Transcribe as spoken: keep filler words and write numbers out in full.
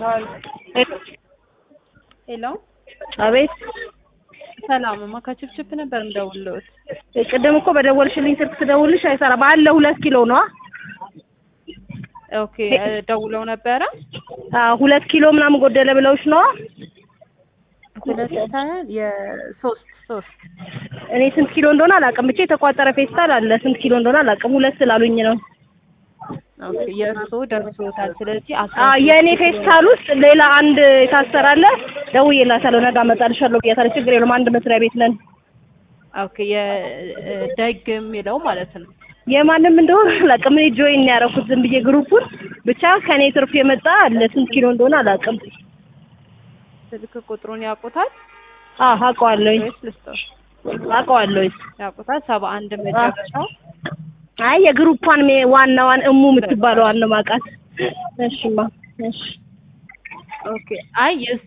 ሄሎ አቤት ሰላም ማካችፍችፍ ነበር እንደውልሎት ቅድም እኮ በደወልሽልኝ ስልክ ስደውልሽ አይሰራም አለ ሁለት ኪሎ ነው ኦኬ ደውለው ነበር አዎ ሁለት ኪሎ ምናምን ጎደለ ብለውሽ ነው ሁለት ሳይሆን የሶስት ሶስት እኔ ስንት ኪሎ እንደሆነ አላውቅም ብቻ የተቋጠረ ፌስታል አለ ስንት ኪሎ እንደሆነ አላውቅም ሁለት ስላሉኝ ነው ኦኬ የእርሶ ደርሶታል ስለዚህ አዎ የኔ ፌስታል ውስጥ ሌላ አንድ ታሰራለ ደውዬላታለሁ ነገ አመጣልሻለሁ ብያታለሁ ችግር የለውም አንድ መስሪያ ቤት ነን ኦኬ የደግ የሚለው ማለት ነው የማንም እንደሆነ አላውቅም እኔ ጆይን ያደረኩት ዝም ብዬ ግሩፑን ብቻ ከኔ ትርፍ የመጣ ለስንት ኪሎ እንደሆነ አላውቅም ስልክ ቁጥሩን ያውቁታል አዎ አውቀዋለሁ ወይስ ልስጥው አውቀዋለሁ ያውቁታል ሰባ አንድ መጨረሻው አይ የግሩፓን ዋናዋን እሙ የምትባለው አለ ማቃት እሺማ እሺ ኦኬ አይ